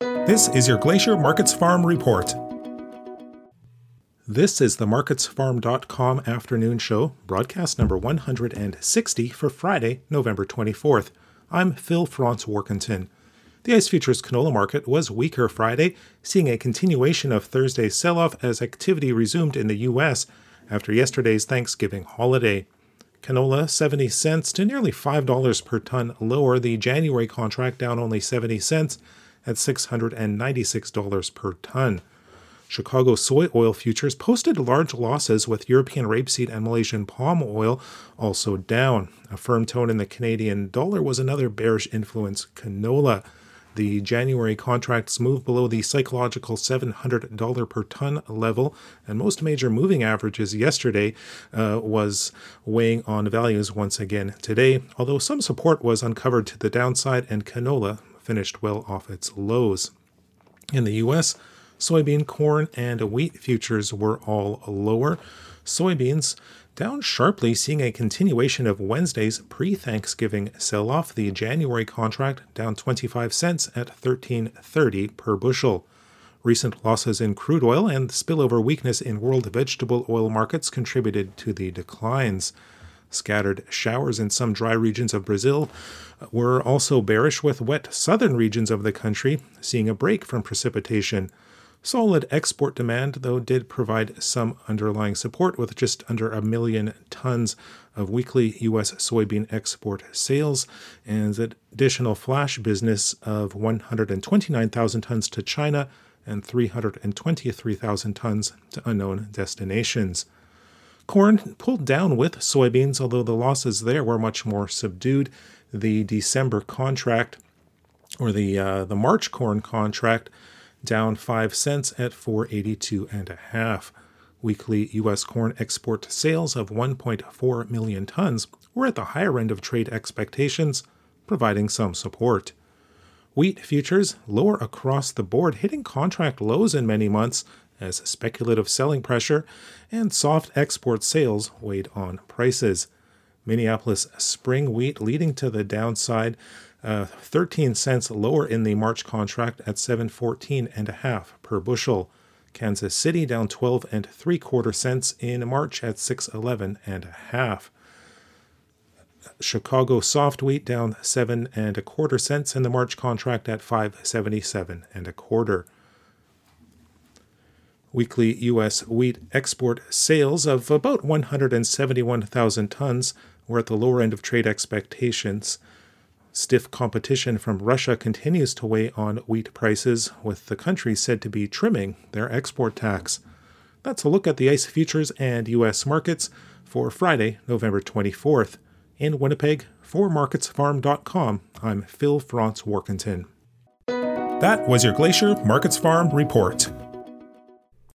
This is your Glacier Markets Farm Report. This is the MarketsFarm.com afternoon show, broadcast number 160 for Friday, November 24th. I'm Phil Franz-Warkentin. The ICE Futures canola market was weaker Friday, seeing a continuation of Thursday's sell-off as activity resumed in the U.S. after yesterday's Thanksgiving holiday. Canola 70 cents to nearly $5 per ton lower, the January contract down only 70 cents at $696 per ton. Chicago soy oil futures posted large losses, with European rapeseed and Malaysian palm oil also down. A firm tone in the Canadian dollar was another bearish influence canola. The January contracts moved below the psychological $700 per ton level, and most major moving averages yesterday was weighing on values once again today, although some support was uncovered to the downside and canola finished well off its lows. In the U.S., soybean, corn, and wheat futures were all lower. Soybeans down sharply, seeing a continuation of Wednesday's pre-Thanksgiving sell-off. The January contract down 25 cents at $13.30 per bushel. Recent losses in crude oil and spillover weakness in world vegetable oil markets contributed to the declines. Scattered showers in some dry regions of Brazil were also bearish, with wet southern regions of the country seeing a break from precipitation. Solid export demand, though, did provide some underlying support, with just under 1 million tons of weekly U.S. soybean export sales and additional flash business of 129,000 tons to China and 323,000 tons to unknown destinations. Corn pulled down with soybeans, although the losses there were much more subdued. The December contract, or the March corn contract, down 5 cents at $4.82.5. Weekly U.S. corn export sales of 1.4 million tons were at the higher end of trade expectations, providing some support. Wheat futures lower across the board, hitting contract lows in many months as speculative selling pressure and soft export sales weighed on prices. Minneapolis spring wheat leading to the downside, 13 cents lower in the March contract at $7.14.5 per bushel. Kansas City down 12 3/4 cents in March at $6.11.5. Chicago soft wheat down 7 1/4 cents in the March contract at $5.77 1/4. Weekly U.S. wheat export sales of about 171,000 tons were at the lower end of trade expectations. Stiff competition from Russia continues to weigh on wheat prices, with the country said to be trimming their export tax. That's a look at the ICE futures and U.S. markets for Friday, November 24th. In Winnipeg, for MarketsFarm.com, I'm Phil Franz-Warkentin. That was your Glacier Markets Farm Report.